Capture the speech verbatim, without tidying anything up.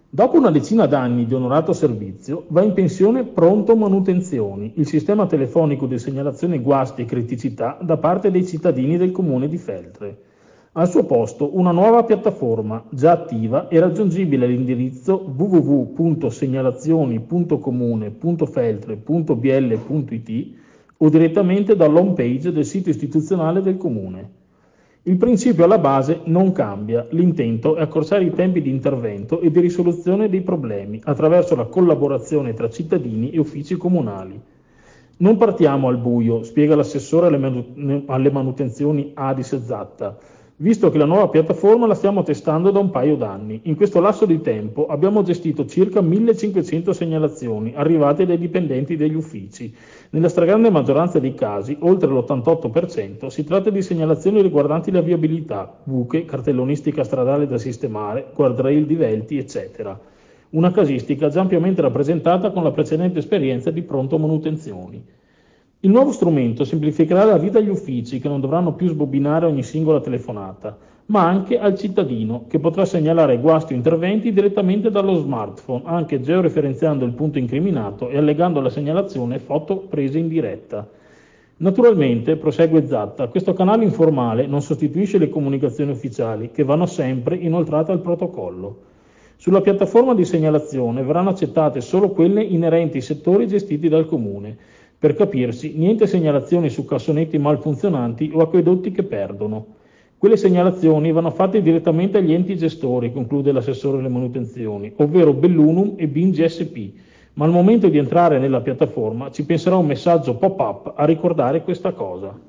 Dopo una decina d'anni di onorato servizio, va in pensione Pronto Manutenzioni, il sistema telefonico di segnalazione guasti e criticità da parte dei cittadini del comune di Feltre. Al suo posto una nuova piattaforma, già attiva e raggiungibile all'indirizzo w w w punto segnalazioni punto comune punto feltre punto b l punto i t o direttamente dall'home page del sito istituzionale del comune. Il principio alla base non cambia, l'intento è accorciare i tempi di intervento e di risoluzione dei problemi attraverso la collaborazione tra cittadini e uffici comunali. Non partiamo al buio, spiega l'assessore alle, manu- alle manutenzioni Adis Zatta, visto che la nuova piattaforma la stiamo testando da un paio d'anni. In questo lasso di tempo abbiamo gestito circa millecinquecento segnalazioni arrivate dai dipendenti degli uffici. Nella stragrande maggioranza dei casi, oltre l'ottantotto per cento, si tratta di segnalazioni riguardanti la viabilità, buche, cartellonistica stradale da sistemare, guardrail divelti, eccetera. Una casistica già ampiamente rappresentata con la precedente esperienza di Pronto Manutenzioni. Il nuovo strumento semplificherà la vita agli uffici che non dovranno più sbobinare ogni singola telefonata, ma anche al cittadino che potrà segnalare guasti o interventi direttamente dallo smartphone, anche georeferenziando il punto incriminato e allegando alla segnalazione foto prese in diretta. Naturalmente, prosegue Zatta, questo canale informale non sostituisce le comunicazioni ufficiali che vanno sempre inoltrate al protocollo. Sulla piattaforma di segnalazione verranno accettate solo quelle inerenti ai settori gestiti dal comune. Per capirsi, niente segnalazioni su cassonetti malfunzionanti o acquedotti che perdono. Quelle segnalazioni vanno fatte direttamente agli enti gestori, conclude l'assessore alle manutenzioni, ovvero Bellunum e B I N G S P, ma al momento di entrare nella piattaforma ci penserà un messaggio pop-up a ricordare questa cosa.